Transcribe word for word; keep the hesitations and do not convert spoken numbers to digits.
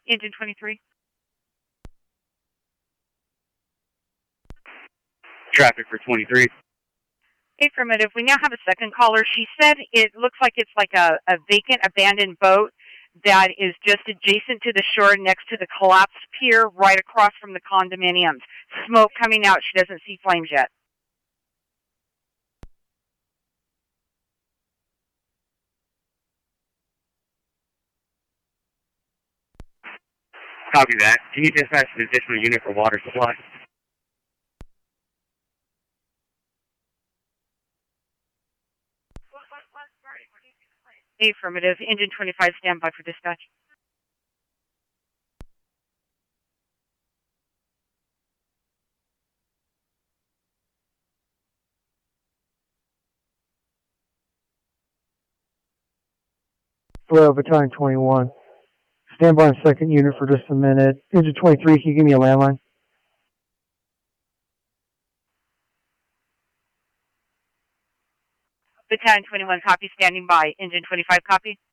Engine twenty-three. Traffic for twenty-three. Affirmative. We now have a second caller. She said it looks like it's like a, a vacant, abandoned boat that is just adjacent to the shore next to the collapsed pier right across from the condominiums. Smoke coming out. She doesn't see flames yet. Copy that. Can you dispatch an additional unit for water supply? Affirmative. Engine twenty-five, stand by for dispatch. Hello, Battalion twenty-one. Stand by on second unit for just a minute. Engine twenty-three, can you give me a landline? Battalion twenty-one, copy, standing by. Engine twenty-five, copy.